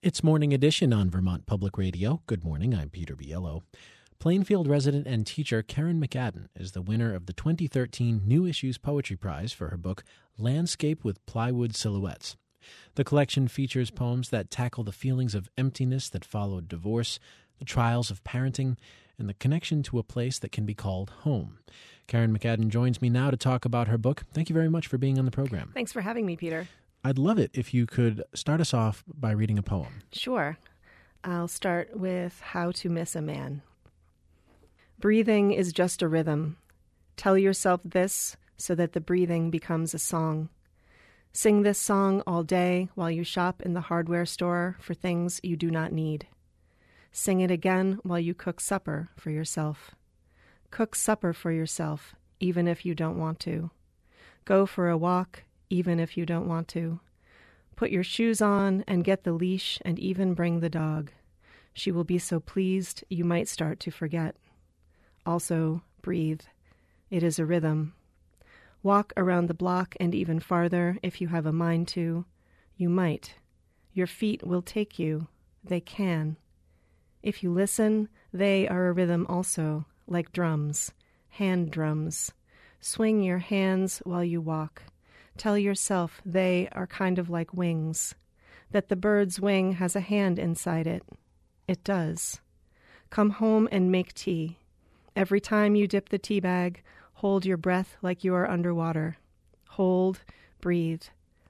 It's Morning Edition on Vermont Public Radio. Good morning, I'm Peter Biello. Plainfield resident and teacher Karen McAdam is the winner of the 2013 New Issues Poetry Prize for her book Landscape with Plywood Silhouettes. The collection features poems that tackle the feelings of emptiness that followed divorce, the trials of parenting, and the connection to a place that can be called home. Karen McAdam joins me now to talk about her book. Thank you very much for being on the program. Thanks for having me, Peter. I'd love it if you could start us off by reading a poem. Sure. I'll start with How to Miss a Man. Breathing is just a rhythm. Tell yourself this so that the breathing becomes a song. Sing this song all day while you shop in the hardware store for things you do not need. Sing it again while you cook supper for yourself. Cook supper for yourself, even if you don't want to. Go for a walk, even if you don't want to. Put your shoes on and get the leash and even bring the dog. She will be so pleased you might start to forget. Also, breathe. It is a rhythm. Walk around the block and even farther if you have a mind to. You might. Your feet will take you. They can. If you listen, they are a rhythm also, like drums, hand drums. Swing your hands while you walk. Tell yourself they are kind of like wings, that the bird's wing has a hand inside it. It does. Come home and make tea. Every time you dip the tea bag, hold your breath like you are underwater. Hold, breathe,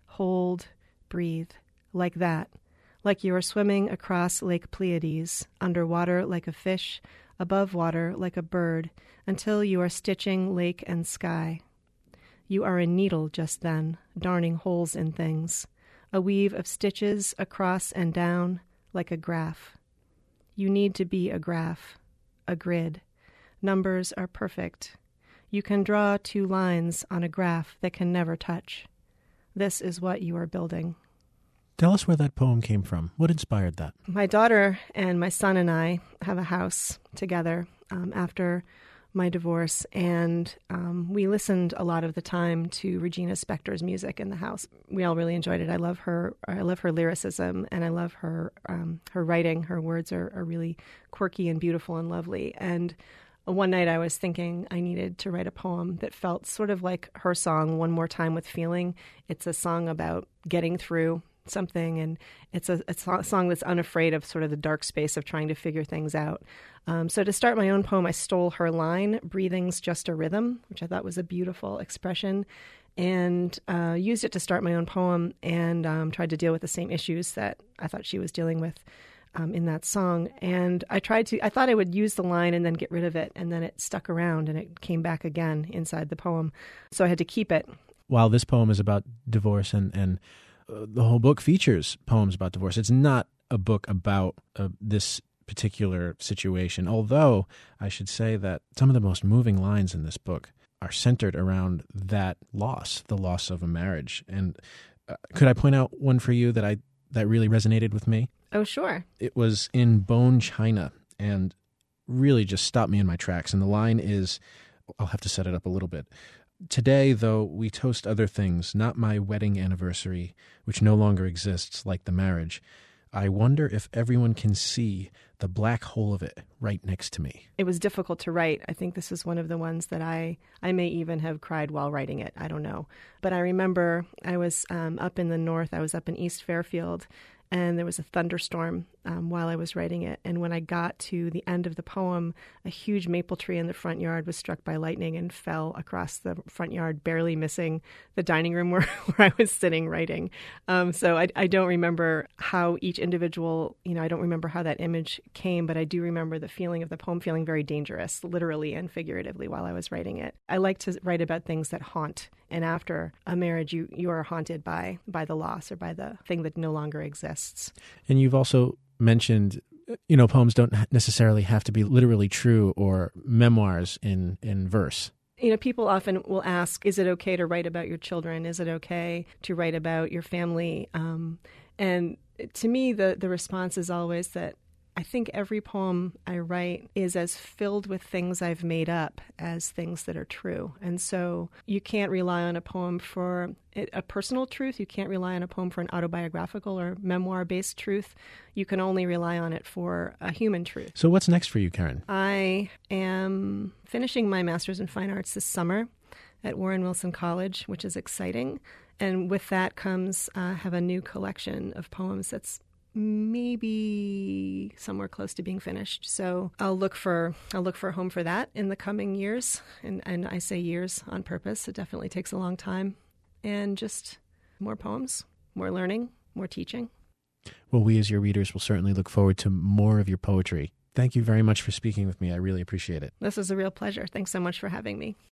like that, like you are swimming across Lake Pleiades, underwater like a fish, above water like a bird, until you are stitching lake and sky. You are a needle just then, darning holes in things, a weave of stitches across and down like a graph. You need to be a graph, a grid. Numbers are perfect. You can draw two lines on a graph that can never touch. This is what you are building. Tell us where that poem came from. What inspired that? My daughter and my son and I have a house together after my divorce, and we listened a lot of the time to Regina Spektor's music in the house. We all really enjoyed it. I love her lyricism, and I love her writing. Her words are really quirky and beautiful and lovely. And one night I was thinking I needed to write a poem that felt sort of like her song, One More Time with Feeling. It's a song about getting through something, and it's a song that's unafraid of sort of the dark space of trying to figure things out. So to start my own poem, I stole her line, breathing's just a rhythm, which I thought was a beautiful expression, and used it to start my own poem, and tried to deal with the same issues that I thought she was dealing with in that song. And I thought I would use the line and then get rid of it, and then it stuck around and it came back again inside the poem. So I had to keep it. While this poem is about divorce and the whole book features poems about divorce, it's not a book about this particular situation, although I should say that some of the most moving lines in this book are centered around that loss, the loss of a marriage. And could I point out one for you that really resonated with me? Oh, sure. It was in Bone China and really just stopped me in my tracks. And the line is, I'll have to set it up a little bit. Today, though, we toast other things, not my wedding anniversary, which no longer exists, like the marriage. I wonder if everyone can see the black hole of it right next to me. It was difficult to write. I think this is one of the ones that I may even have cried while writing it. I don't know. But I remember I was up in the north. I was up in East Fairfield, and there was a thunderstorm while I was writing it. And when I got to the end of the poem, a huge maple tree in the front yard was struck by lightning and fell across the front yard, barely missing the dining room where I was sitting writing. So I don't remember how each individual, I don't remember how that image came, but I do remember the feeling of the poem feeling very dangerous, literally and figuratively, while I was writing it. I like to write about things that haunt. And after a marriage, you are haunted by the loss or by the thing that no longer exists. And you've also mentioned, poems don't necessarily have to be literally true or memoirs in verse. People often will ask, is it okay to write about your children? Is it okay to write about your family? And to me, the response is always that I I think every poem I write is as filled with things I've made up as things that are true. And so you can't rely on a poem for a personal truth. You can't rely on a poem for an autobiographical or memoir-based truth. You can only rely on it for a human truth. So what's next for you, Karen? I am finishing my Master's in Fine Arts this summer at Warren Wilson College, which is exciting. And with that comes have a new collection of poems that's maybe somewhere close to being finished. So I'll look for a home for that in the coming years. And I say years on purpose. It definitely takes a long time. And just more poems, more learning, more teaching. Well, we as your readers will certainly look forward to more of your poetry. Thank you very much for speaking with me. I really appreciate it. This was a real pleasure. Thanks so much for having me.